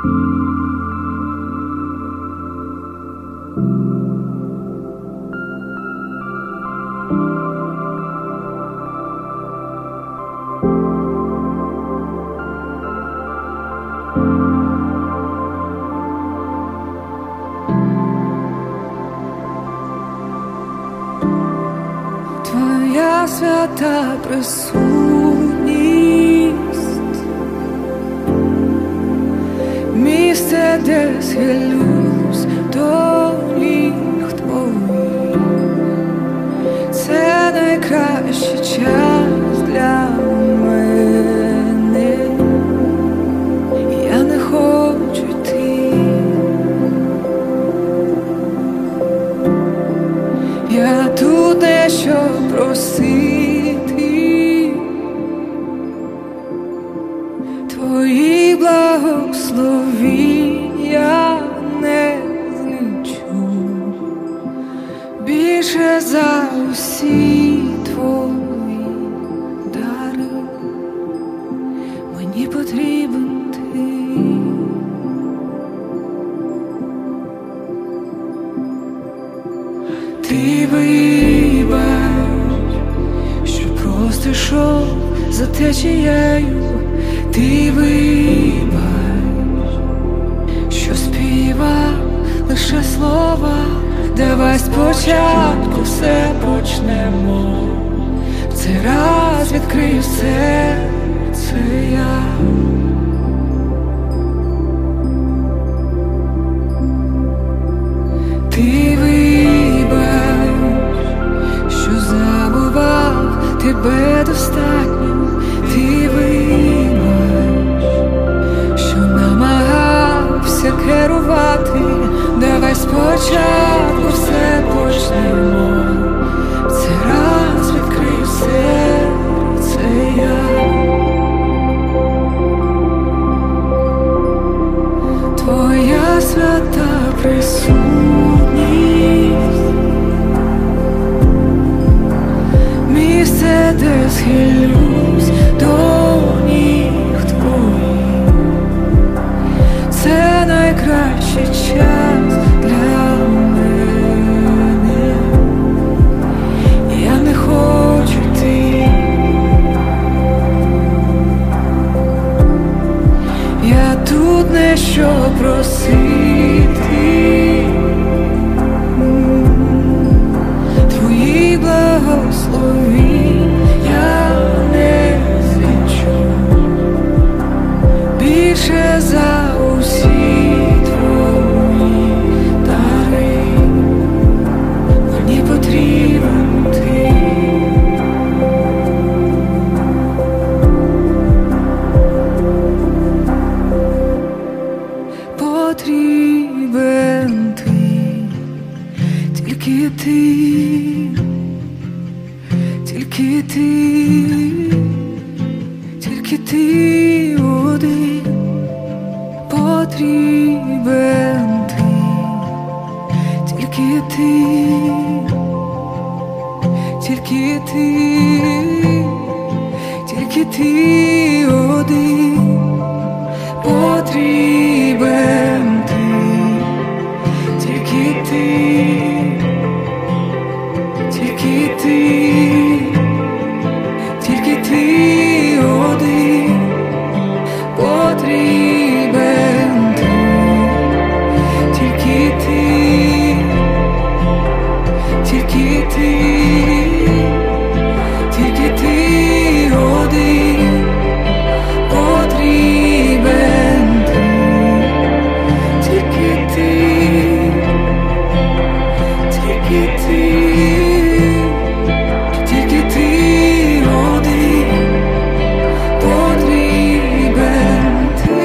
Твоя свята присутність, місце, де схилюсь до ніг твоїх, це найкращий час для мене. Я не хочу йти, я тут не щоб просити твоїх благословінь, я не злічу більше за усі твої дари. Мені потрібен ти. Ти вибач, що просто йшов за течією. Ти вибач, що співав лише слова. Давай спочатку все почнемо. В цей раз відкрию серце я. Ти тебе достатньо, ти вибач, що намагався керувати. Давай спочатку все почнемо. В цей раз відкрию серце я. Твоя свята присутність, місце, де схилюсь до ніг твоїх, це найкращий час для мене. Я не хочу йти, я тут не щоб просити твоїх благословінь, я не злічу більше за усі твої дари. Мені потрібен ти. Потрібен ти, тільки ти. Тільки ти один. Потрібен ти, тільки ти один. Потрібен ти, тільки ти один. Потрібен ти, тільки ти один. Потрібен ти, тільки ти один. Потрібен ти.